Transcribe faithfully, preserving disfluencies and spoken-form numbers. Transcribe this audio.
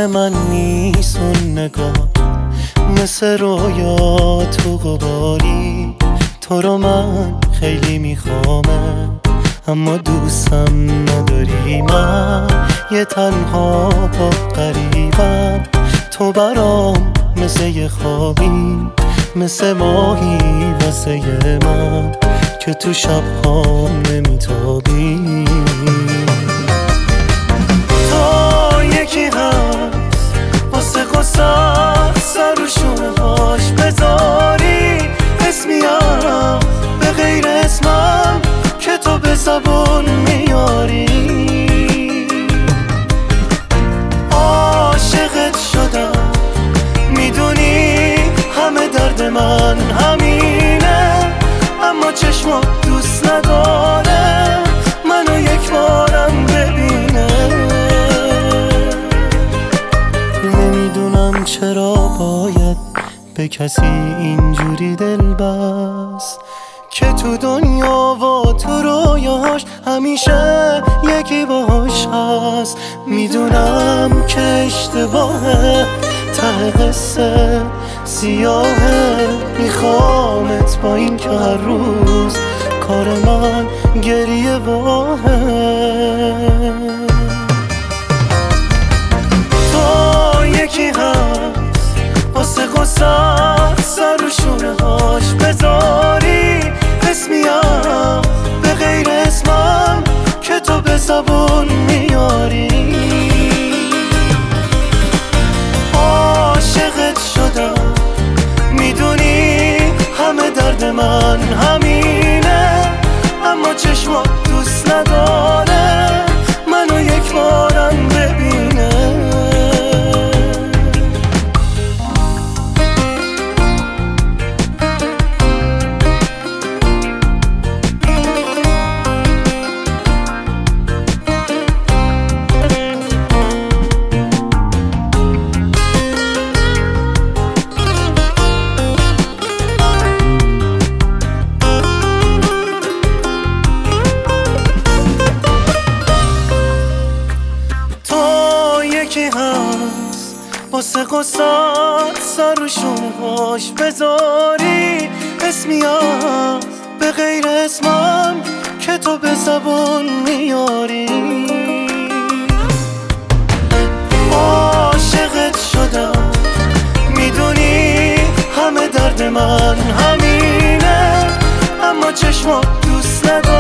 من نیست اون نگاه، مثل رویا تو غباری. تو رو من خیلی میخوامه اما دوستم نداری. من یه تنها با غریبم، تو برام مثل یه خوابی، مثل ماهی واسه من که تو شبهام نمیتابی. تو یکی هست واسه قصد سر و شونه هاش بذاری اسم میارم به غیر اسمم که تو به زبون میاری. عاشقت شدم میدونی همه درد من همینه، اما چشمات دوست نداره منو یک بارم ببینه. نمیدونم چرا باید به کسی اینجوری دل بست که تو دنیا و تو رویاش همیشه یکی باش هست. میدونم که اشتباهه، ته قصه سیاهه، میخوامت با این که هر روز کار من گریه واهه. تو یکی هست واسه قصد سر و شونه هاش بذاری اسم میارم به غیر اسمم که تو به زبون میاری. عاشقت شدم میدونی همه درد من همینه، اما چشمات دوست نداره منو یک بارم ببینه. واسه قصد سر و شونه هاش بذاری اسم میاد به غیر اسمم که تو به زبون میاری. عاشقت شدم میدونی همه درد من همینه، اما چشمات دوست ندارم